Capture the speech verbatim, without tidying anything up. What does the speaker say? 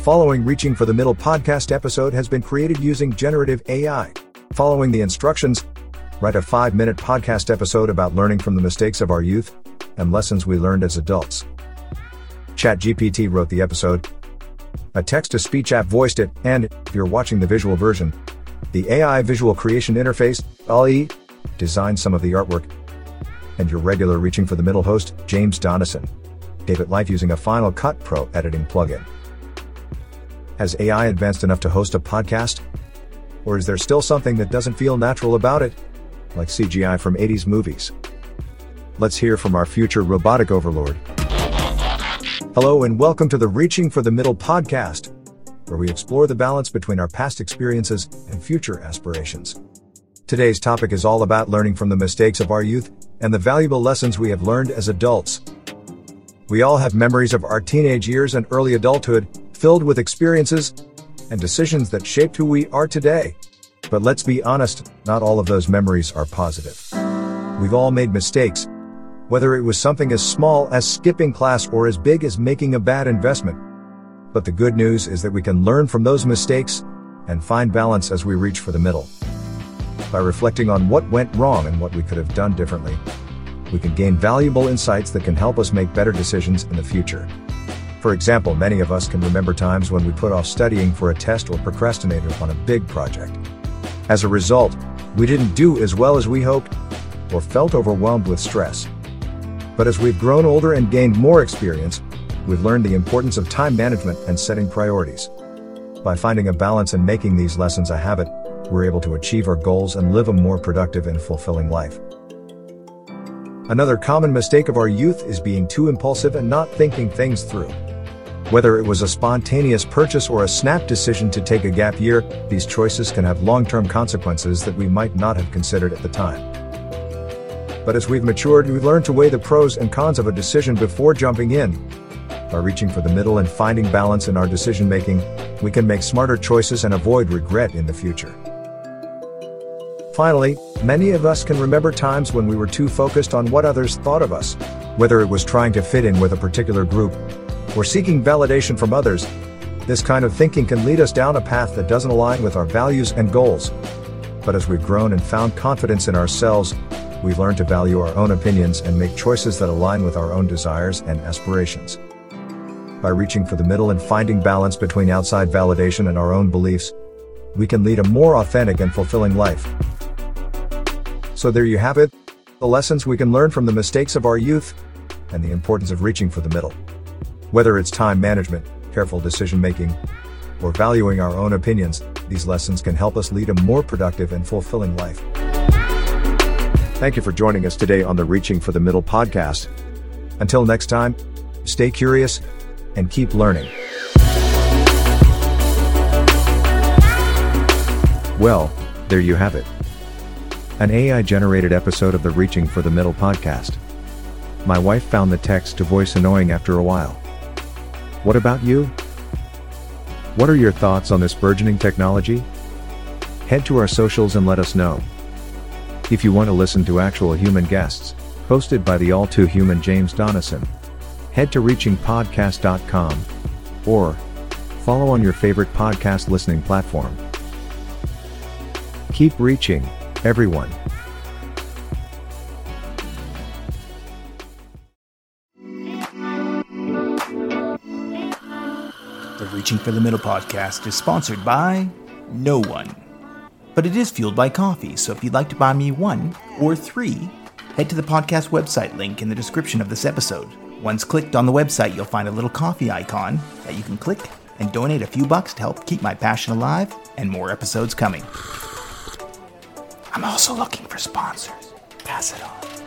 following Reaching for the Middle podcast episode has been created using generative A I. Following the instructions, write a five-minute podcast episode about learning from the mistakes of our youth and lessons we learned as adults. ChatGPT wrote the episode. A text-to-speech app voiced it, and, if you're watching the visual version, the A I visual creation interface, A L I, designed some of the artwork. And your regular Reaching for the Middle host, James Donison, gave it life using a Final Cut Pro editing plugin. Has A I advanced enough to host a podcast? Or is there still something that doesn't feel natural about it? Like C G I from eighties movies? Let's hear from our future robotic overlord. Hello and welcome to the Reaching for the Middle podcast, where we explore the balance between our past experiences and future aspirations. Today's topic is all about learning from the mistakes of our youth and the valuable lessons we have learned as adults. We all have memories of our teenage years and early adulthood, filled with experiences and decisions that shaped who we are today. But let's be honest, not all of those memories are positive. We've all made mistakes, whether it was something as small as skipping class or as big as making a bad investment. But the good news is that we can learn from those mistakes and find balance as we reach for the middle. By reflecting on what went wrong and what we could have done differently, we can gain valuable insights that can help us make better decisions in the future. For example, many of us can remember times when we put off studying for a test or procrastinated on a big project. As a result, we didn't do as well as we hoped, or felt overwhelmed with stress. But as we've grown older and gained more experience, we've learned the importance of time management and setting priorities. By finding a balance and making these lessons a habit, we're able to achieve our goals and live a more productive and fulfilling life. Another common mistake of our youth is being too impulsive and not thinking things through. Whether it was a spontaneous purchase or a snap decision to take a gap year, these choices can have long-term consequences that we might not have considered at the time. But as we've matured, we've learned to weigh the pros and cons of a decision before jumping in. By reaching for the middle and finding balance in our decision-making, we can make smarter choices and avoid regret in the future. Finally, many of us can remember times when we were too focused on what others thought of us. Whether it was trying to fit in with a particular group or seeking validation from others, this kind of thinking can lead us down a path that doesn't align with our values and goals. But as we've grown and found confidence in ourselves, we've learned to value our own opinions and make choices that align with our own desires and aspirations. By reaching for the middle and finding balance between outside validation and our own beliefs, we can lead a more authentic and fulfilling life. So there you have it, the lessons we can learn from the mistakes of our youth and the importance of reaching for the middle. Whether it's time management, careful decision-making, or valuing our own opinions, these lessons can help us lead a more productive and fulfilling life. Thank you for joining us today on the Reaching for the Middle podcast. Until next time, stay curious and keep learning. Well, there you have it. An A I-generated episode of the Reaching for the Middle podcast. My wife found the text-to-voice annoying after a while. What about you? What are your thoughts on this burgeoning technology? Head to our socials and let us know. If you want to listen to actual human guests, hosted by the all-too-human James Donison, head to reaching podcast dot com or follow on your favorite podcast listening platform. Keep reaching, everyone. The Reaching for the Middle podcast is sponsored by no one. But it is fueled by coffee, so if you'd like to buy me one or three, head to the podcast website link in the description of this episode. Once clicked on the website, you'll find a little coffee icon that you can click and donate a few bucks to help keep my passion alive and more episodes coming. I'm also looking for sponsors. Pass it on.